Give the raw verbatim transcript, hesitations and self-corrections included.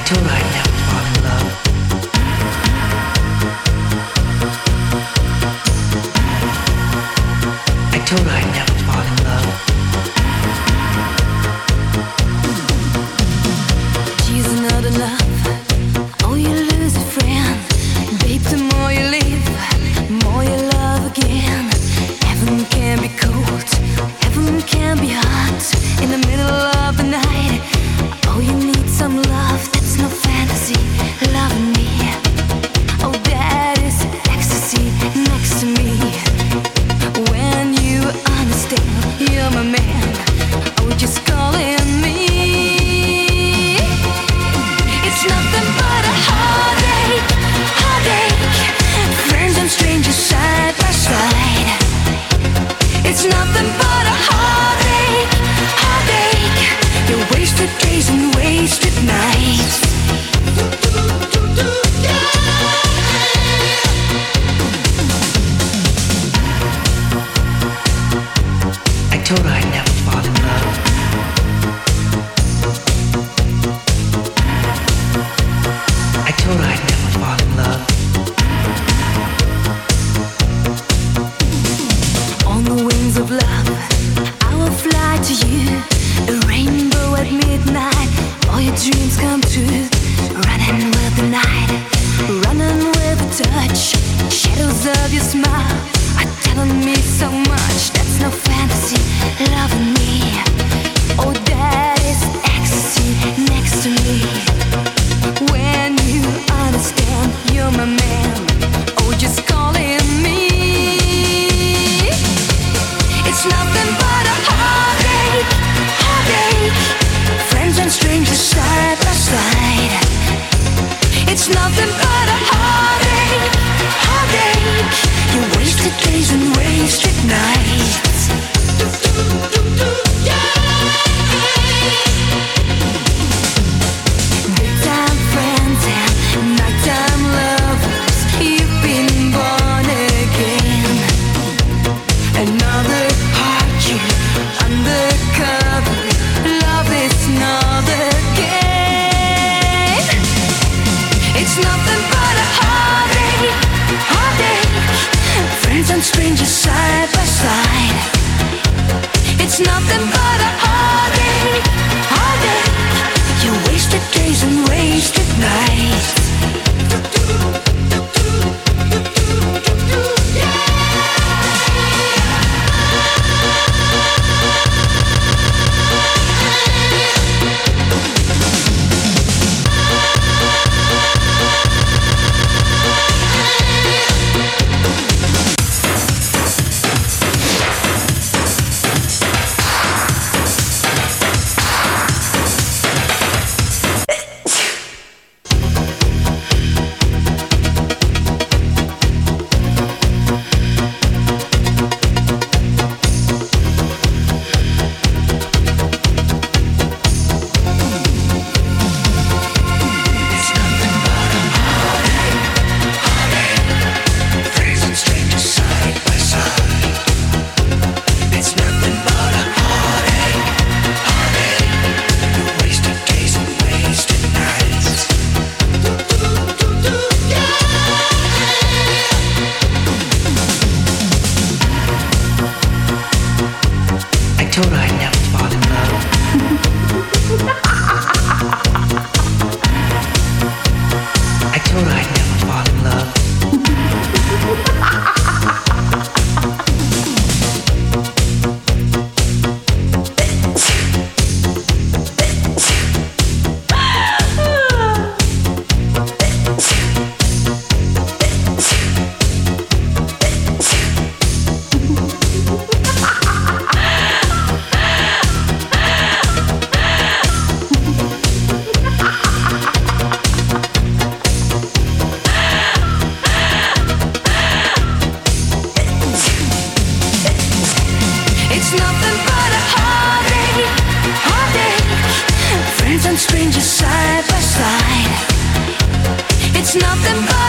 told her I'd never fall in love. I told her I'd never fall in love. She's not enough. Oh, you lose a friend. Babe, the more you live, the more you love again. Heaven can be cold, heaven can be hot. In the middle of the night, oh, you need some love. That's no fantasy, loving me. Oh, that is ecstasy next to me. When you understand, you're my man. Oh, just calling me. It's nothing but a heartache, heartache. Friends and strangers side by side. It's nothing but a heartache, heartache. Your wasted days and wasted nights. I told her I'd never fall in love. I told her I'd never fall in love. On the wings of love, I will fly to you. A rainbow at midnight, all your dreams come true. Running with the night, running with the touch. Shadows of your smile are telling me so much. That's no fantasy, loving me. Oh, that is ecstasy next to me. When you understand, you're my man. Oh, just calling me. It's nothing but a heartache, heartache. Friends and strangers side by side. It's nothing but a heartache, heartache. You wasted days and wasted nights. Daytime friends and nighttime lovers. You've been born again. Another heartbeat undercover. Love is not a game. It's nothing but a heartache, heartache. Friends and strangers side by side. It's nothing but a heartache, heartache. You wasted days and wasted nights. I told her I'd never fall in love. I told her I'd never fall in love. It's nothing but a heartache, heartache. Friends and strangers side by side. It's nothing but